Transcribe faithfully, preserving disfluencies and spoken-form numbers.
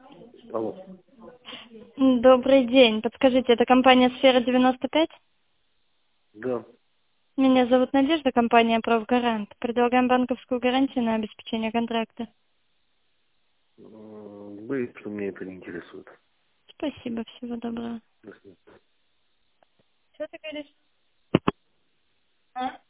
Алло. Добрый день. Подскажите, это компания «Сфера девяносто пять»? Да. Меня зовут Надежда, компания «Правгарант». Предлагаем банковскую гарантию на обеспечение контракта. М, Боюсь, что меня это не интересует. Спасибо, всего доброго. До свидания. Что ты говоришь? А?